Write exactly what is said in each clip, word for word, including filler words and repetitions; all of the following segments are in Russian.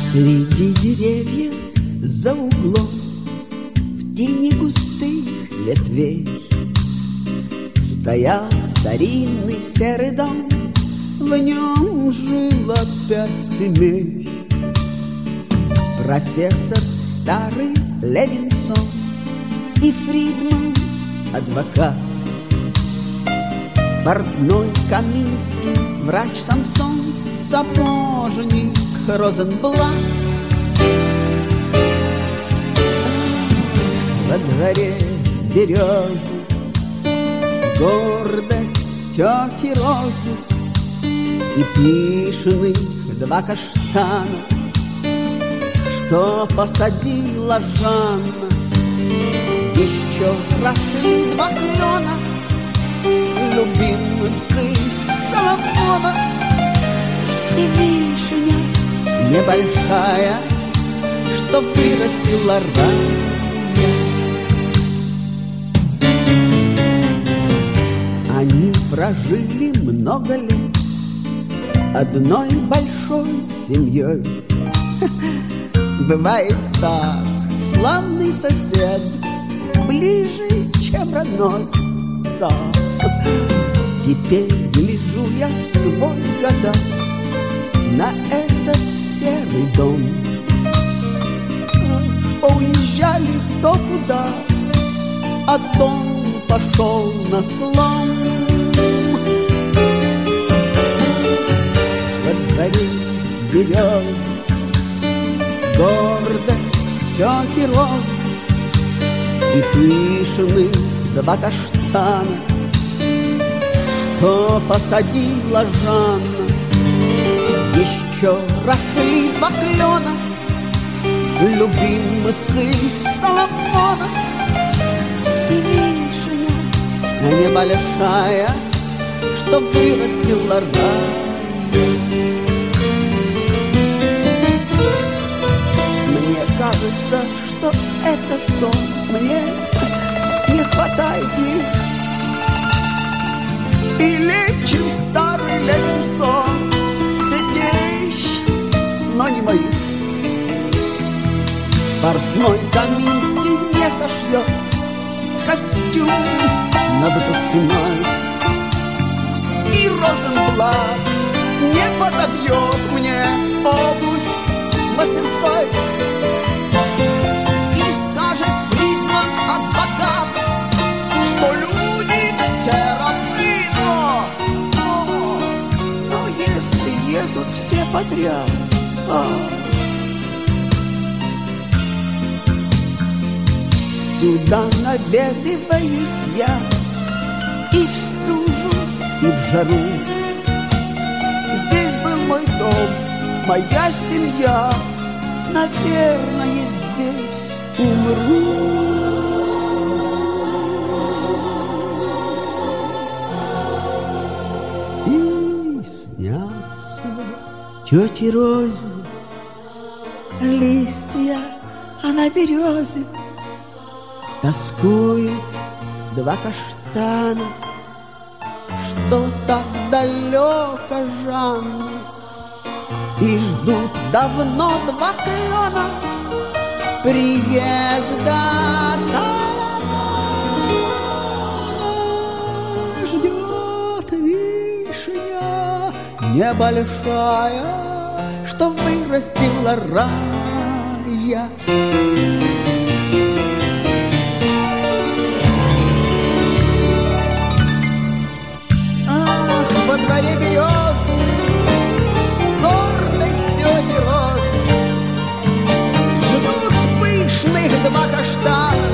Среди деревьев за углом, в тени густых ветвей, стоял старинный серый дом, в нем жило пять семей. Профессор старый Левинсон и Фридман адвокат, портной Каминский, врач Самсон, сапожник Розенблат. Во дворе березы, гордость тети Розы, и пышных два каштана, что посадила Жанна. Еще росли два клена, любимцы Соломона, и вишня небольшая, что вырастила рая. Они прожили много лет одной большой семьей. Бывает так, славный сосед ближе, чем родной. Да. Теперь гляжу я сквозь года на этот серый дом. Поуезжали кто куда, а дом пошел на слом. Во дворе березы, гордость тети Розы, и пышных два каштана, что посадила Жанна. Еще росли два клена, любимцы Соломона, и вишня небольшая, что вырастила рай. Мне кажется, что это сон, мне не хватает их. Или чем старый Левинсон, но не моих. Портной Каминский не сошьет костюм на выпускной, и Розенблат не подобьет мне обувь в мастерской. И скажет Фридман адвокат, что люди все равны, но, но, но если едут все подряд, а. Сюда наведываюсь я и в стужу, и в жару. Здесь был мой дом, моя семья, наверное, здесь умру. И снятся тете Розе листья, а на березе тоскует два каштана, что так далеко Жанна, и ждут давно два клена приезда Соломона. Ждет вишня небольшая, что вырастила рая. Во дворе берез, гордость тети Розы, ждут пышных два каштана,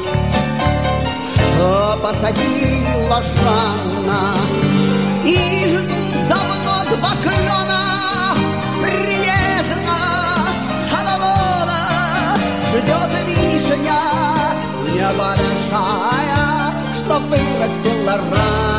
что посадила Жанна, и ждут давно два клена приезда Соломона. Ждет вишня небольшая, что вырастила рай.